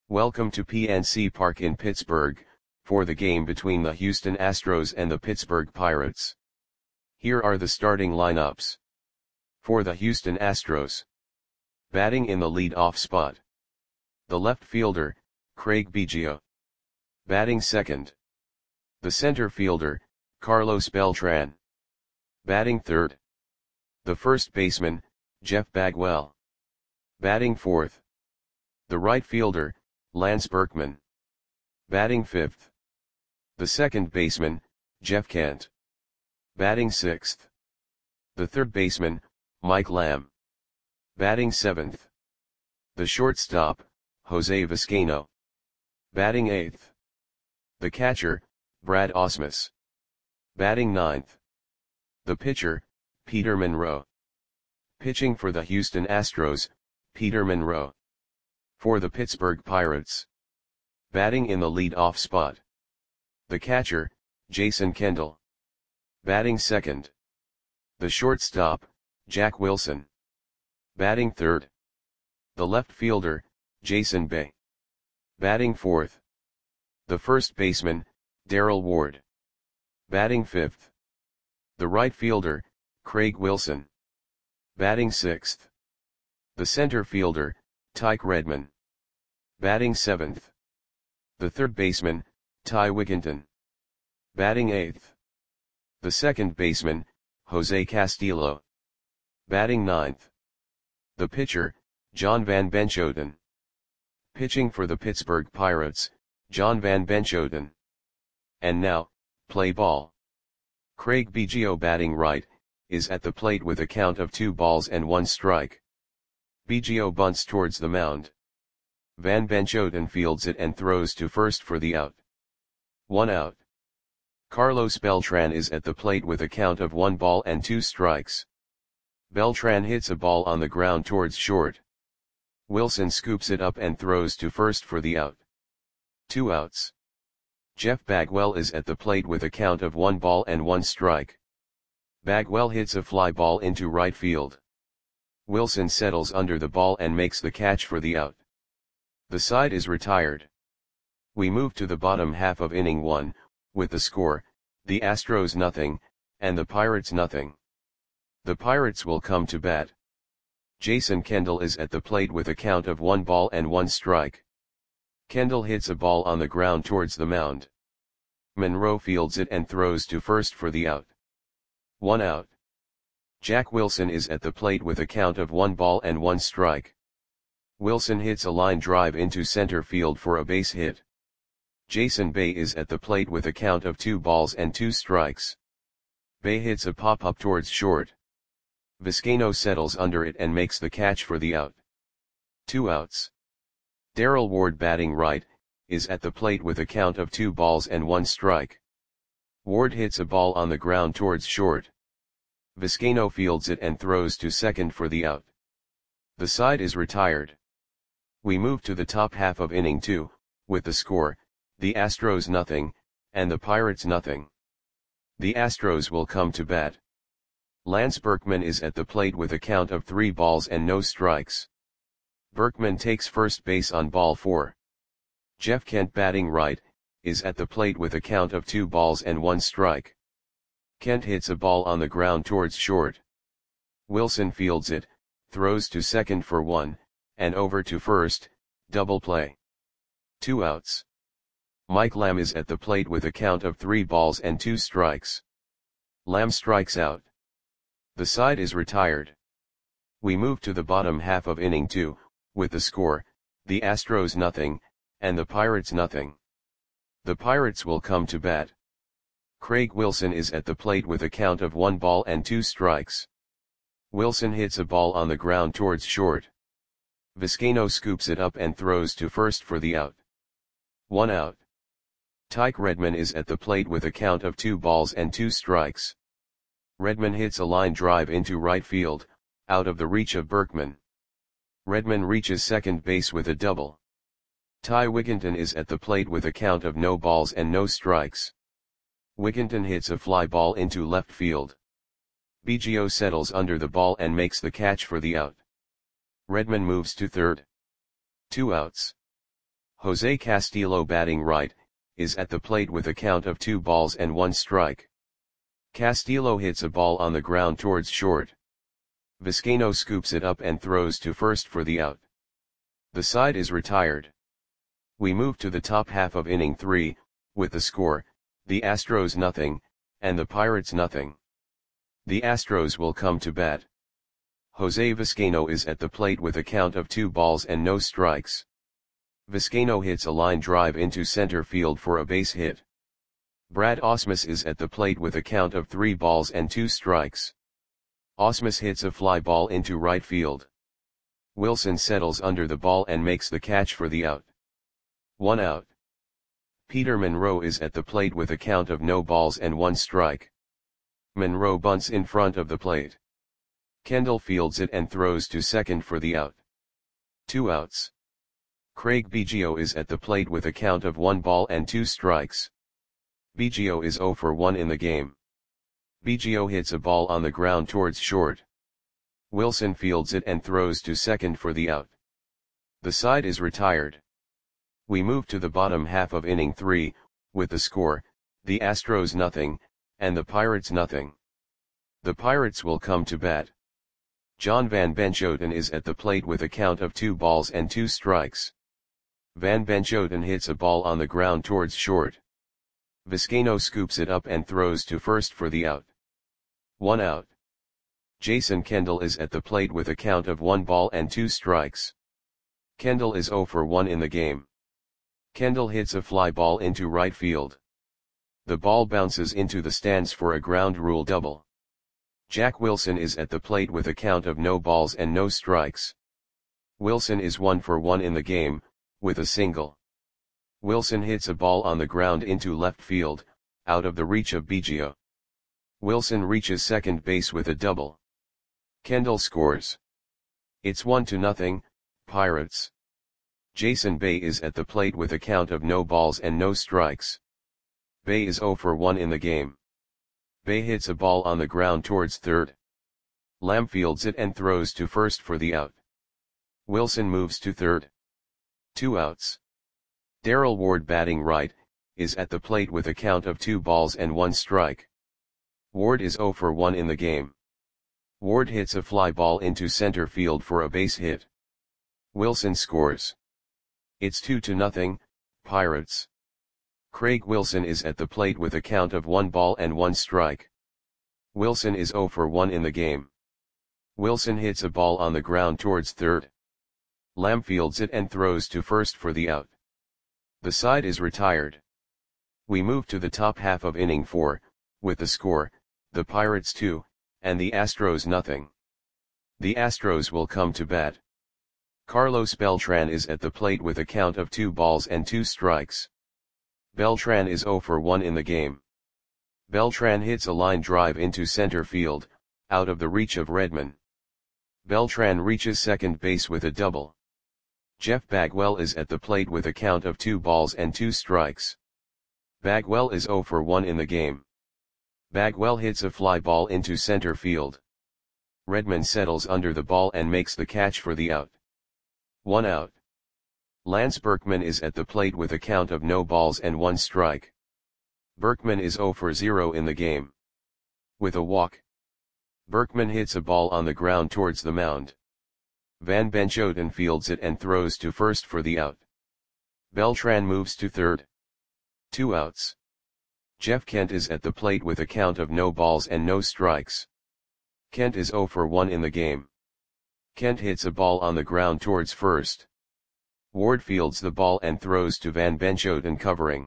Welcome to PNC Park in Pittsburgh, for the game between the Houston Astros and the Pittsburgh Pirates. Here are the starting lineups. For the Houston Astros. Batting in the lead-off spot. The left fielder, Craig Biggio. Batting second. The center fielder, Carlos Beltran. Batting third. The first baseman, Jeff Bagwell. Batting fourth. The right fielder, Lance Berkman. Batting fifth. The second baseman, Jeff Kent. Batting sixth. The third baseman, Mike Lamb. Batting seventh. The shortstop, Jose Vizcaino. Batting eighth. The catcher, Brad Ausmus. Batting ninth. The pitcher, Peter Monroe. Pitching for the Houston Astros, Peter Monroe. For the Pittsburgh Pirates. Batting in the lead-off spot. The catcher, Jason Kendall. Batting second. The shortstop, Jack Wilson. Batting third. The left fielder, Jason Bay. Batting fourth. The first baseman, Darrell Ward. Batting fifth. The right fielder, Craig Wilson. Batting sixth. The center fielder, Tyke Redmond. Batting seventh. The third baseman, Ty Wigginton. Batting eighth. The second baseman, Jose Castillo. Batting ninth. The pitcher, John Van Benchoten. Pitching for the Pittsburgh Pirates, John Van Benchoten. And now, play ball. Craig Biggio batting right, is at the plate with a count of 2 balls and 1 strike. Biggio bunts towards the mound. Van Benchoten fields it and throws to first for the out. 1 out. Carlos Beltran is at the plate with a count of 1 ball and 2 strikes. Beltran hits a ball on the ground towards short. Wilson scoops it up and throws to first for the out. 2 outs. Jeff Bagwell is at the plate with a count of 1 ball and 1 strike. Bagwell hits a fly ball into right field. Wilson settles under the ball and makes the catch for the out. The side is retired. We move to the bottom half of inning 1, with the score, the Astros nothing, and the Pirates nothing. The Pirates will come to bat. Jason Kendall is at the plate with a count of 1 ball and 1 strike. Kendall hits a ball on the ground towards the mound. Monroe fields it and throws to first for the out. 1 out. Jack Wilson is at the plate with a count of 1 ball and 1 strike. Wilson hits a line drive into center field for a base hit. Jason Bay is at the plate with a count of 2 balls and 2 strikes. Bay hits a pop-up towards short. Vizcaino settles under it and makes the catch for the out. 2 outs. Darrell Ward batting right, is at the plate with a count of 2 balls and 1 strike. Ward hits a ball on the ground towards short. Vizcaino fields it and throws to second for the out. The side is retired. We move to the top half of inning 2, with the score, the Astros nothing, and the Pirates nothing. The Astros will come to bat. Lance Berkman is at the plate with a count of 3 balls and no strikes. Berkman takes first base on ball 4. Jeff Kent batting right, is at the plate with a count of 2 balls and 1 strike. Kent hits a ball on the ground towards short. Wilson fields it, throws to second for 1, and over to first, double play. 2 outs. Mike Lamb is at the plate with a count of 3 balls and 2 strikes. Lamb strikes out. The side is retired. We move to the bottom half of inning 2, with the score, the Astros nothing, and the Pirates nothing. The Pirates will come to bat. Craig Wilson is at the plate with a count of 1 ball and 2 strikes. Wilson hits a ball on the ground towards short. Vizcaino scoops it up and throws to first for the out. 1 out. Tyke Redmond is at the plate with a count of 2 balls and 2 strikes. Redmond hits a line drive into right field, out of the reach of Berkman. Redmond reaches second base with a double. Ty Wigginton is at the plate with a count of no balls and no strikes. Wigginton hits a fly ball into left field. Biggio settles under the ball and makes the catch for the out. Redmond moves to third. 2 outs. Jose Castillo batting right, is at the plate with a count of 2 balls and 1 strike. Castillo hits a ball on the ground towards short. Vizcaino scoops it up and throws to first for the out. The side is retired. We move to the top half of inning 3, with the score, the Astros nothing, and the Pirates nothing. The Astros will come to bat. Jose Vizcaino is at the plate with a count of 2 balls and no strikes. Vizcaino hits a line drive into center field for a base hit. Brad Ausmus is at the plate with a count of 3 balls and 2 strikes. Ausmus hits a fly ball into right field. Wilson settles under the ball and makes the catch for the out. 1 out. Peter Monroe is at the plate with a count of no balls and 1 strike. Monroe bunts in front of the plate. Kendall fields it and throws to second for the out. 2 outs. Craig Biggio is at the plate with a count of 1 ball and 2 strikes. Biggio is 0 for 1 in the game. Biggio hits a ball on the ground towards short. Wilson fields it and throws to second for the out. The side is retired. We move to the bottom half of inning 3, with the score, the Astros nothing, and the Pirates nothing. The Pirates will come to bat. John Van Benchoten is at the plate with a count of 2 balls and 2 strikes. Van Benchoten hits a ball on the ground towards short. Vizcaino scoops it up and throws to first for the out. 1 out. Jason Kendall is at the plate with a count of 1 ball and 2 strikes. Kendall is 0 for 1 in the game. Kendall hits a fly ball into right field. The ball bounces into the stands for a ground rule double. Jack Wilson is at the plate with a count of no balls and no strikes. Wilson is 1 for 1 in the game, with a single. Wilson hits a ball on the ground into left field, out of the reach of Biggio. Wilson reaches second base with a double. Kendall scores. It's 1-0, Pirates. Jason Bay is at the plate with a count of no balls and no strikes. Bay is 0 for 1 in the game. Bay hits a ball on the ground towards third. Lamb fields it and throws to first for the out. Wilson moves to third. 2 outs. Darrell Ward batting right, is at the plate with a count of 2 balls and 1 strike. Ward is 0 for 1 in the game. Ward hits a fly ball into center field for a base hit. Wilson scores. It's 2-0, Pirates. Craig Wilson is at the plate with a count of 1 ball and 1 strike. Wilson is 0 for 1 in the game. Wilson hits a ball on the ground towards third. Lamb fields it and throws to first for the out. The side is retired. We move to the top half of inning 4, with the score, the Pirates 2, and the Astros nothing. The Astros will come to bat. Carlos Beltran is at the plate with a count of 2 balls and 2 strikes. Beltran is 0 for 1 in the game. Beltran hits a line drive into center field, out of the reach of Redman. Beltran reaches second base with a double. Jeff Bagwell is at the plate with a count of 2 balls and 2 strikes. Bagwell is 0 for 1 in the game. Bagwell hits a fly ball into center field. Redman settles under the ball and makes the catch for the out. 1 out. Lance Berkman is at the plate with a count of no balls and 1 strike. Berkman is 0 for 0 in the game. With a walk. Berkman hits a ball on the ground towards the mound. Van Benchoten fields it and throws to first for the out. Beltran moves to third. 2 outs. Jeff Kent is at the plate with a count of no balls and no strikes. Kent is 0 for 1 in the game. Kent hits a ball on the ground towards first. Ward fields the ball and throws to Van Benchoten covering.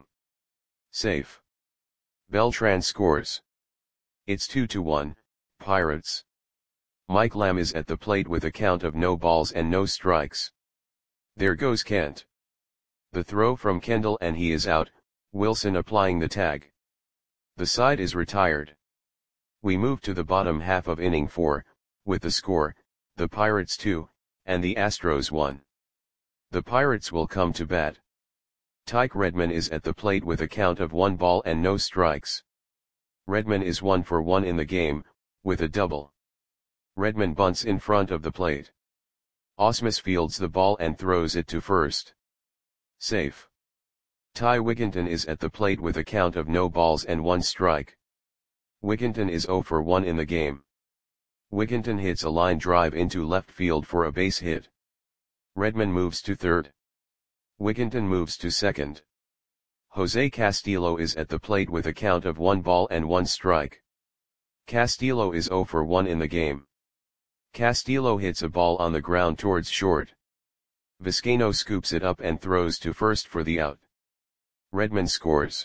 Safe. Beltran scores. It's 2-1, Pirates. Mike Lamb is at the plate with a count of no balls and no strikes. There goes Kent. The throw from Kendall and he is out, Wilson applying the tag. The side is retired. We move to the bottom half of inning 4, with the score, the Pirates 2, and the Astros 1. The Pirates will come to bat. Tyke Redman is at the plate with a count of 1 ball and no strikes. Redman is 1 for 1 in the game, with a double. Redman bunts in front of the plate. Ausmus fields the ball and throws it to first. Safe. Ty Wigginton is at the plate with a count of no balls and 1 strike. Wigginton is 0 for 1 in the game. Wigginton hits a line drive into left field for a base hit. Redman moves to third. Wigginton moves to second. Jose Castillo is at the plate with a count of 1 ball and 1 strike. Castillo is 0 for 1 in the game. Castillo hits a ball on the ground towards short. Vizcaino scoops it up and throws to first for the out. Redman scores.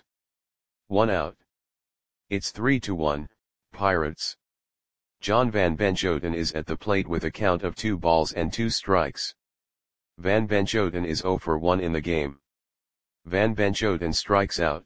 1 out. It's 3-1, Pirates. John Van Benchoten is at the plate with a count of 2 balls and 2 strikes. Van Benchoten is 0 for 1 in the game. Van Benchoten strikes out.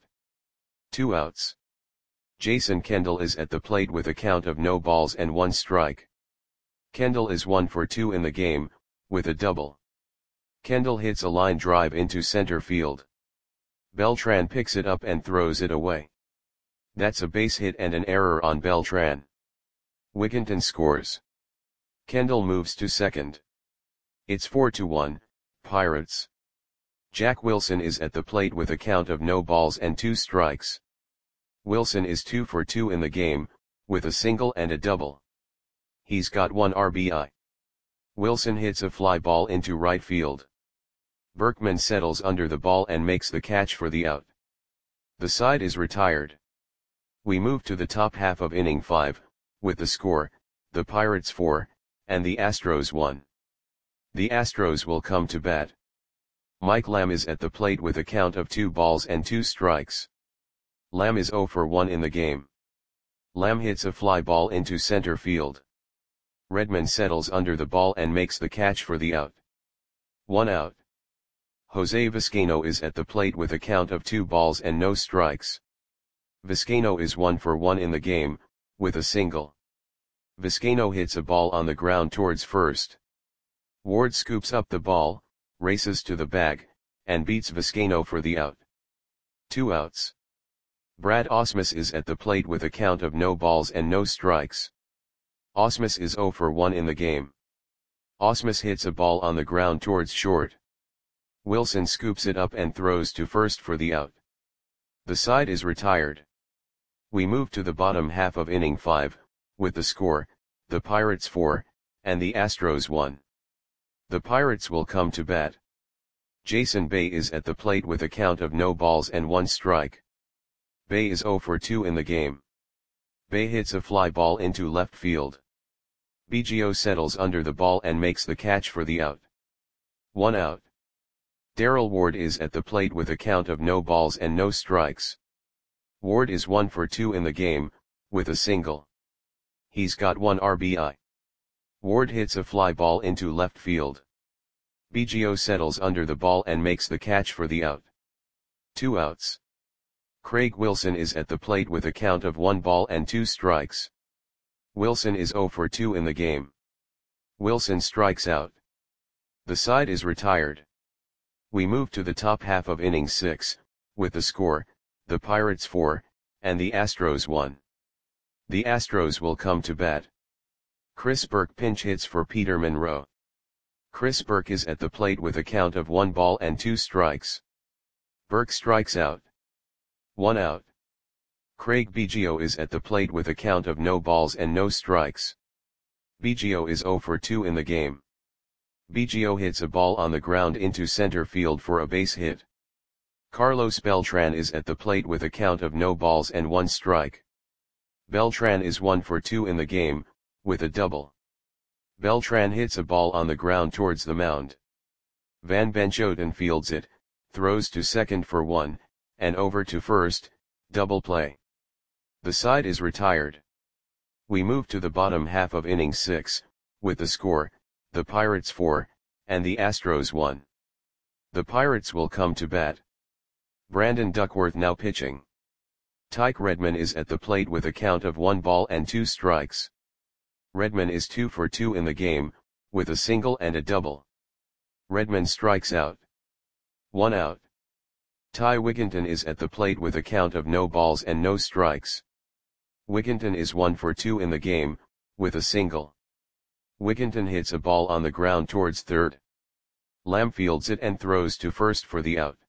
2 outs. Jason Kendall is at the plate with a count of no balls and 1 strike. Kendall is 1 for 2 in the game, with a double. Kendall hits a line drive into center field. Beltran picks it up and throws it away. That's a base hit and an error on Beltran. Wigginton scores. Kendall moves to second. It's 4-1, Pirates. Jack Wilson is at the plate with a count of no balls and 2 strikes. Wilson is 2 for 2 in the game, with a single and a double. He's got 1 RBI. Wilson hits a fly ball into right field. Berkman settles under the ball and makes the catch for the out. The side is retired. We move to the top half of inning 5, with the score, the Pirates 4, and the Astros 1. The Astros will come to bat. Mike Lamb is at the plate with a count of 2 balls and 2 strikes. Lamb is 0 for 1 in the game. Lamb hits a fly ball into center field. Redman settles under the ball and makes the catch for the out. 1 out. Jose Vizcaino is at the plate with a count of 2 balls and no strikes. Vizcaino is 1 for 1 in the game, with a single. Vizcaino hits a ball on the ground towards first. Ward scoops up the ball, races to the bag, and beats Vizcaino for the out. 2 outs. Brad Ausmus is at the plate with a count of no balls and no strikes. Ausmus is 0 for 1 in the game. Ausmus hits a ball on the ground towards short. Wilson scoops it up and throws to first for the out. The side is retired. We move to the bottom half of inning 5, with the score, the Pirates 4, and the Astros 1. The Pirates will come to bat. Jason Bay is at the plate with a count of no balls and 1 strike. Bay is 0 for 2 in the game. Bay hits a fly ball into left field. Biggio settles under the ball and makes the catch for the out. 1 out. Darrell Ward is at the plate with a count of no balls and no strikes. Ward is 1 for 2 in the game, with a single. He's got 1 RBI. Ward hits a fly ball into left field. Biggio settles under the ball and makes the catch for the out. 2 outs. Craig Wilson is at the plate with a count of 1 ball and 2 strikes. Wilson is 0 for 2 in the game. Wilson strikes out. The side is retired. We move to the top half of inning 6, with the score, the Pirates 4, and the Astros 1. The Astros will come to bat. Chris Burke pinch hits for Peter Monroe. Chris Burke is at the plate with a count of 1 ball and 2 strikes. Burke strikes out. 1 out. Craig Biggio is at the plate with a count of no balls and no strikes. Biggio is 0 for 2 in the game. Biggio hits a ball on the ground into center field for a base hit. Carlos Beltran is at the plate with a count of no balls and 1 strike. Beltran is 1 for 2 in the game, with a double. Beltran hits a ball on the ground towards the mound. Van Benchoten fields it, throws to second for 1, and over to first, double play. The side is retired. We move to the bottom half of inning 6, with the score, the Pirates 4, and the Astros 1. The Pirates will come to bat. Brandon Duckworth now pitching. Tyke Redman is at the plate with a count of 1 ball and 2 strikes. Redman is 2 for 2 in the game, with a single and a double. Redman strikes out. 1 out. Ty Wigginton is at the plate with a count of no balls and no strikes. Wigginton is 1 for 2 in the game, with a single. Wigginton hits a ball on the ground towards third. Lamb fields it and throws to first for the out.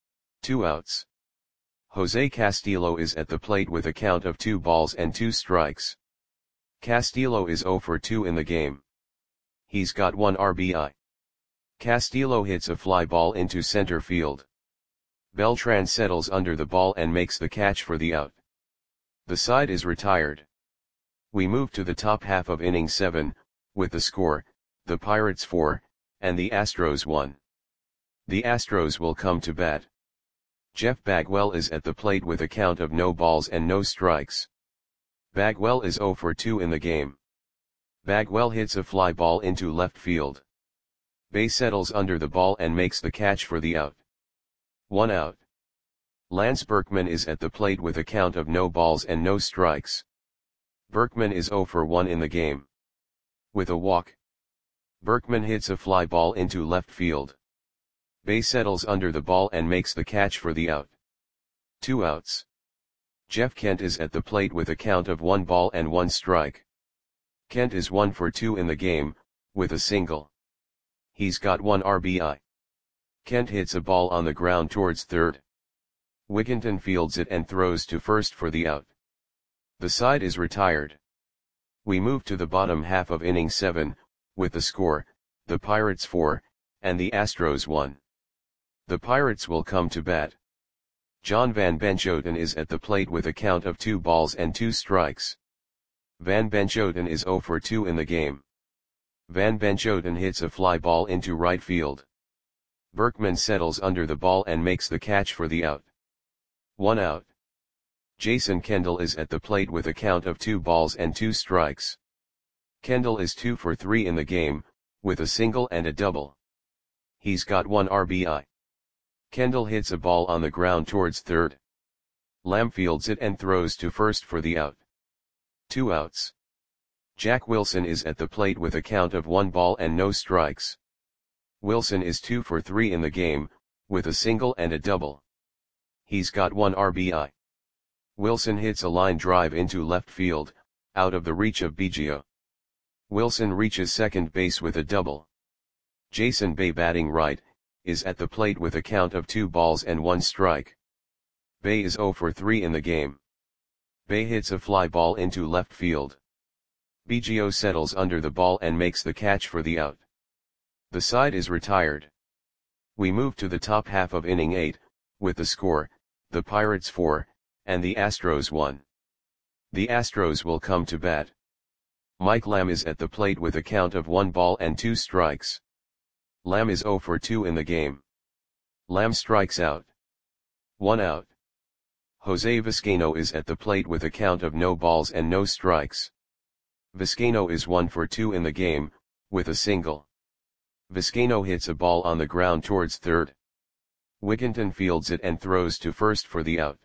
2 outs. Jose Castillo is at the plate with a count of 2 balls and 2 strikes. Castillo is 0 for 2 in the game. He's got 1 RBI. Castillo hits a fly ball into center field. Beltran settles under the ball and makes the catch for the out. The side is retired. We move to the top half of inning 7, with the score, the Pirates 4, and the Astros 1. The Astros will come to bat. Jeff Bagwell is at the plate with a count of no balls and no strikes. Bagwell is 0 for 2 in the game. Bagwell hits a fly ball into left field. Bay settles under the ball and makes the catch for the out. 1 out. Lance Berkman is at the plate with a count of no balls and no strikes. Berkman is 0 for 1 in the game. With a walk, Berkman hits a fly ball into left field. Bay settles under the ball and makes the catch for the out. 2 outs. Jeff Kent is at the plate with a count of 1 ball and 1 strike. Kent is 1 for 2 in the game, with a single. He's got 1 RBI. Kent hits a ball on the ground towards third. Wigginton fields it and throws to first for the out. The side is retired. We move to the bottom half of inning 7, with the score, the Pirates 4, and the Astros 1. The Pirates will come to bat. John Van Benchoten is at the plate with a count of 2 balls and 2 strikes. Van Benchoten is 0 for 2 in the game. Van Benchoten hits a fly ball into right field. Berkman settles under the ball and makes the catch for the out. 1 out. Jason Kendall is at the plate with a count of 2 balls and 2 strikes. Kendall is 2 for 3 in the game, with a single and a double. He's got 1 RBI. Kendall hits a ball on the ground towards third. Lamb fields it and throws to first for the out. 2 outs. Jack Wilson is at the plate with a count of 1 ball and no strikes. Wilson is 2 for 3 in the game, with a single and a double. He's got 1 RBI. Wilson hits a line drive into left field, out of the reach of Biggio. Wilson reaches second base with a double. Jason Bay, batting right, is at the plate with a count of 2 balls and 1 strike. Bay is 0 for 3 in the game. Bay hits a fly ball into left field. Biggio settles under the ball and makes the catch for the out. The side is retired. We move to the top half of inning 8, with the score, the Pirates 4, and the Astros 1. The Astros will come to bat. Mike Lamb is at the plate with a count of 1 ball and 2 strikes. Lamb is 0 for 2 in the game. Lamb strikes out. 1 out. Jose Vizcaino is at the plate with a count of no balls and no strikes. Vizcaino is 1 for 2 in the game, with a single. Vizcaino hits a ball on the ground towards third. Wigginton fields it and throws to first for the out.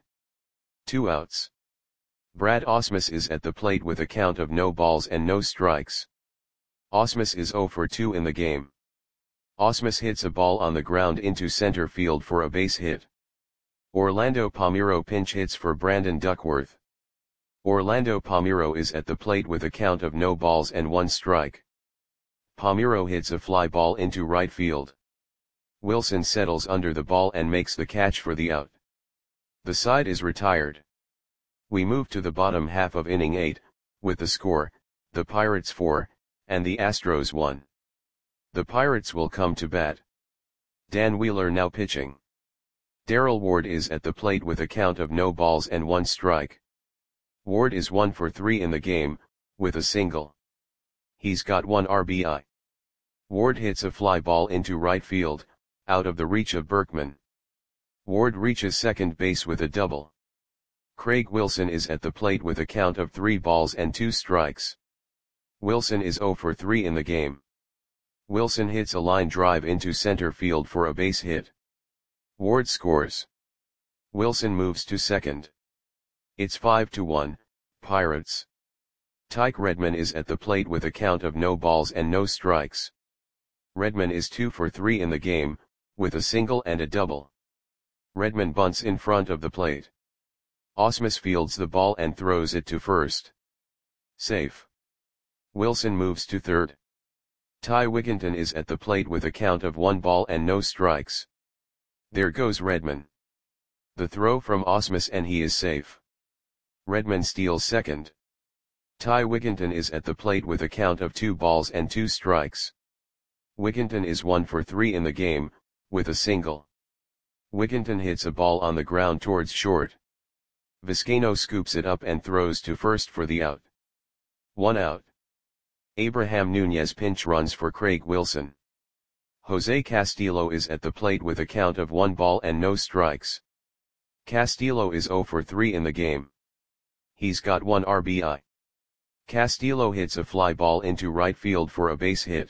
2 outs. Brad Ausmus is at the plate with a count of no balls and no strikes. Ausmus is 0 for 2 in the game. Ausmus hits a ball on the ground into center field for a base hit. Orlando Palmeiro pinch hits for Brandon Duckworth. Orlando Palmeiro is at the plate with a count of no balls and 1 strike. Palmeiro hits a fly ball into right field. Wilson settles under the ball and makes the catch for the out. The side is retired. We move to the bottom half of inning 8, with the score, the Pirates 4, and the Astros 1. The Pirates will come to bat. Dan Wheeler now pitching. Darrell Ward is at the plate with a count of no balls and 1 strike. Ward is 1 for 3 in the game, with a single. He's got 1 RBI. Ward hits a fly ball into right field, out of the reach of Berkman. Ward reaches second base with a double. Craig Wilson is at the plate with a count of 3 balls and 2 strikes. Wilson is 0 for 3 in the game. Wilson hits a line drive into center field for a base hit. Ward scores. Wilson moves to second. It's 5-1, Pirates. Tyke Redman is at the plate with a count of no balls and no strikes. Redman is 2 for 3 in the game, with a single and a double. Redman bunts in front of the plate. Ausmus fields the ball and throws it to first. Safe. Wilson moves to third. Ty Wigginton is at the plate with a count of 1 ball and no strikes. There goes Redman. The throw from Ausmus and he is safe. Redman steals second. Ty Wigginton is at the plate with a count of 2 balls and 2 strikes. Wigginton is 1 for 3 in the game, with a single. Wigginton hits a ball on the ground towards short. Vizcaino scoops it up and throws to first for the out. 1 out. Abraham Nunez pinch runs for Craig Wilson. Jose Castillo is at the plate with a count of 1 ball and no strikes. Castillo is 0 for 3 in the game. He's got 1 RBI. Castillo hits a fly ball into right field for a base hit.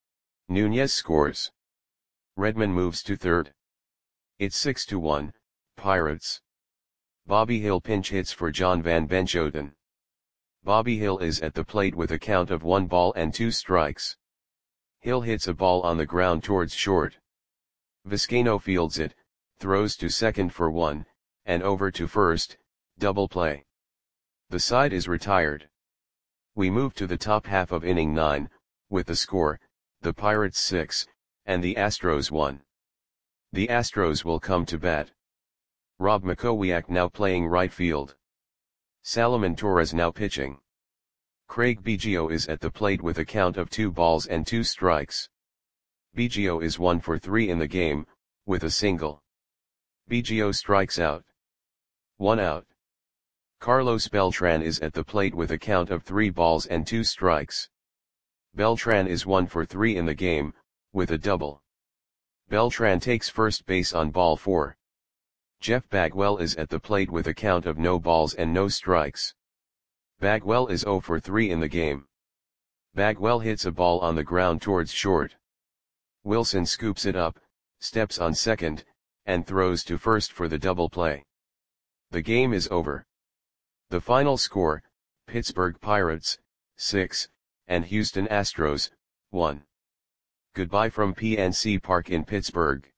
Nunez scores. Redman moves to third. It's 6-1, Pirates. Bobby Hill pinch hits for John Van Benchoten. Bobby Hill is at the plate with a count of 1 ball and 2 strikes. Hill hits a ball on the ground towards short. Vizcaino fields it, throws to second for 1, and over to first, double play. The side is retired. We move to the top half of inning 9, with the score, the Pirates 6, and the Astros 1. The Astros will come to bat. Rob Makowiak now playing right field. Salomon Torres now pitching. Craig Biggio is at the plate with a count of 2 balls and 2 strikes. Biggio is 1 for 3 in the game, with a single. Biggio strikes out. 1 out. Carlos Beltran is at the plate with a count of 3 balls and 2 strikes. Beltran is 1 for 3 in the game, with a double. Beltran takes first base on ball 4. Jeff Bagwell is at the plate with a count of no balls and no strikes. Bagwell is 0 for 3 in the game. Bagwell hits a ball on the ground towards short. Wilson scoops it up, steps on second, and throws to first for the double play. The game is over. The final score, Pittsburgh Pirates, 6, and Houston Astros, 1. Goodbye from PNC Park in Pittsburgh.